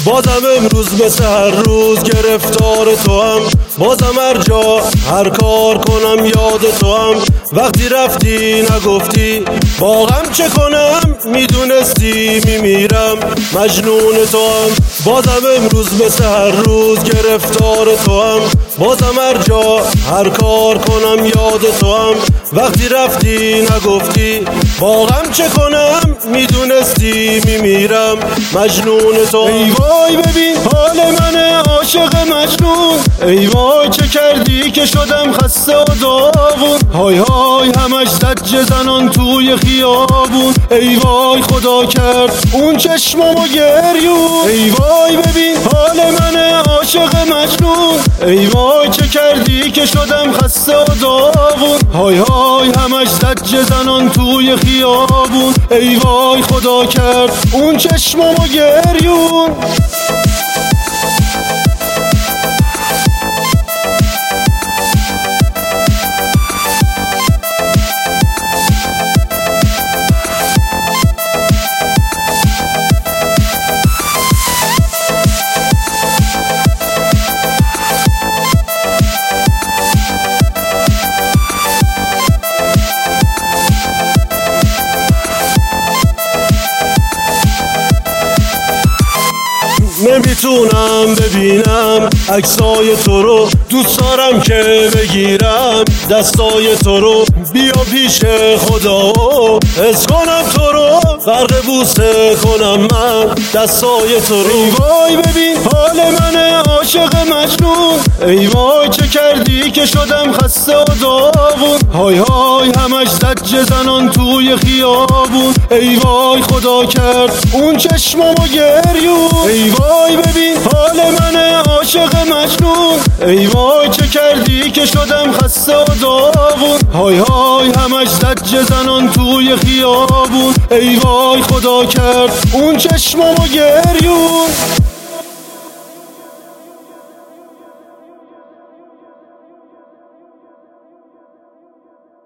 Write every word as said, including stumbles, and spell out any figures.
بازم امروز مثل هر روز گرفتار تو هم، بازم هر جا هر کار کنم یاد تو هم. وقتی رفتی نگفتی با غم چه کنم، میدونستی میمیرم مجنون تو هم. بازم امروز مثل هر روز گرفتار تو هم، بازم هر جا هر کار کنم یاد تو هم. وقتی رفتی نگفتی با غم چه کنم، میدونستی میمیرم مجنون تو. ای وای ببین حال من عاشق مجنون، ای وای چه کردی که شدم خسته و داغون. های های همش زجر زنان توی خیابون، ای وای خدا کرد اون چشمامو گریون. ای وای ببین حال من عاشق مجنون، ای وای چه کردی که شدم خسته و داغون. های های همش زجر زنان توی خیابون، ای وای خدا کرد اون چشمامو گریون. نمیتونم ببینم عکسای تو رو، دوست دارم که بگیرم دستای تو رو. بیا پیش خدا حس کنم تو رو، غرق بوسه کنم من دستای تو رو. ای وای ببین حال من عاشق مجنون، ای وای چه کردی که شدم خسته و داغون. های های همش زجر زنان توی خیابون، ای وای خدا کرد اون چشمامو گریون. ای وای ببین حال من عاشق مجنون، ای وای چه کردی که شدم خسته و داغون. های های همش زجر زنان توی خیابون، ای وای خدا کرد اون چشمامو گریون.